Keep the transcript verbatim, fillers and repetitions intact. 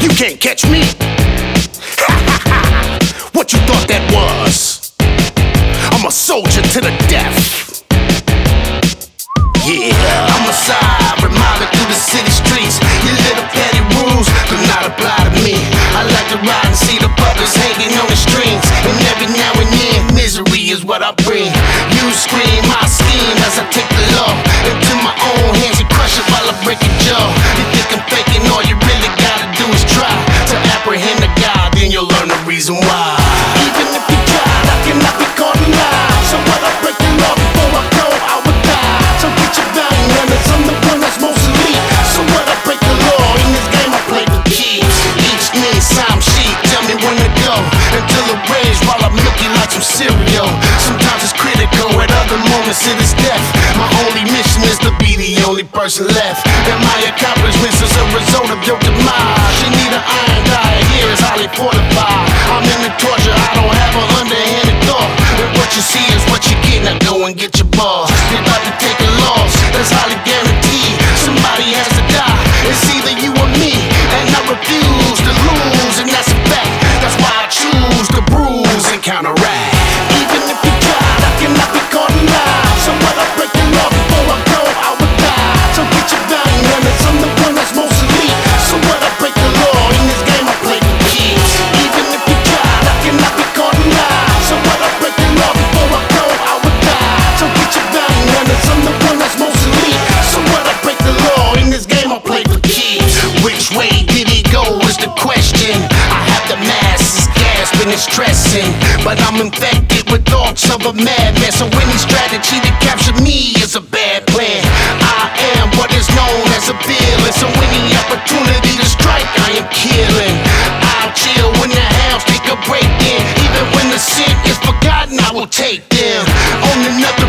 You can't catch me. What you thought that was? I'm a soldier to the death. Yeah, I'm a side reminder through the city streets. Your little petty rules do not apply to me. I like to ride and see the buggers hanging on the strings, and every now and then misery is what I bring. You scream, I scheme as I take the law into my own hands and crush it while I break your jaw. You think I'm faking? All you really gotta do is try to apprehend the God, then you'll learn the reason why. Even if you tried, I cannot be caught in lies. So what, I break the law before I go, I would die. So get your value runners, I'm the one that's most elite. So what, I break the law in this game, I play the keys. Each need some sheet, tell me when to go, until it rains while I milk you like some cereal. Sometimes it's critical, at other moments it is death. My only mission is to be the only person left, and my accomplishments is a result of your demise. You need an iron diet, here is highly fortified. I'm in the torture, I don't have an underhanded thought, and what you see is what you get. Now go and get your boss. You're about to take a loss, that's highly guaranteed. Somebody has to die, it's either you or me, and I refuse to lose, and that's a fact. That's why I choose to bruise and counteract. Even if you tried, I cannot be caught in lies. So what, I break the law before I go, I would die. So get your value runners, I'm the one that's most elite. So what, I break the law in this game, I play the keys. Even if you tried, I cannot be caught in lies. So what, I break the law before I go, I would die. So get your value runners, I'm the one that's most elite. So what, I break the law in this game, I play the keys. Which way did he go is the question. I have the masses gasping and stressing, but I'm infected with thoughts of a madman. So any strategy to capture me is a bad plan. I am what is known as a villain, so any opportunity to strike I am killing. I'll chill when the hounds take a break in. Even when the sin is forgotten, I will take them on another